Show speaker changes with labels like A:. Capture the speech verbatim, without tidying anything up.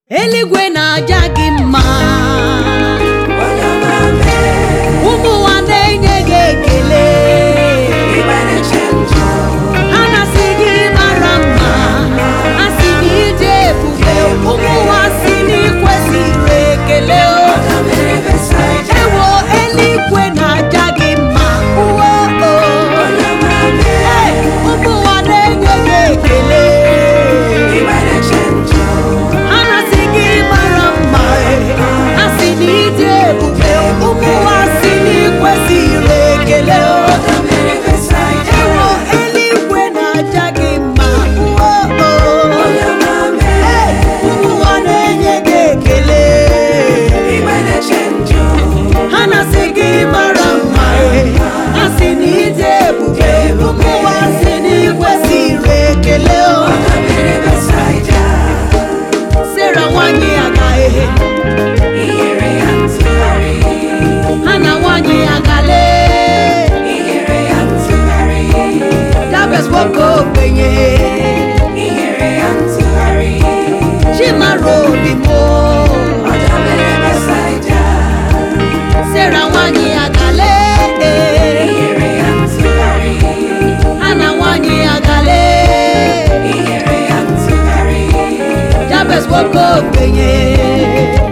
A: Eligwe na-aja gị mma, ụmụ ụwa na-enye gị ekele, ha na-asị gị mara mma, ha sị gị dị ebube, ụmụ ụwa sị na ị kwesịrị ekele. Ewo, eluigwe na-aja gị mma, uwe ụmụ ụwa na-enye gị ekele, ha na-asị gị mara mma, ha sị na ị dị ebube, ụmụ ụwa sị na ị kwesịrị ekele. Ewo, eluigwe na-aja gị mma, uwe ụmụ ụwa na-enye gị ekele, ha na-asị gị mara mma, ha sị na ị dị ebube, ụmụ ụwa sị na ị kwesịrị ekele. Sarah nwanyị agaghị, Hana nwanyị agale, Jabez nwoke ogbenye, Chimara obi mo, Sarah nwanyị agale, Hana nwanyị agale, Jabez nwoke ogbenye.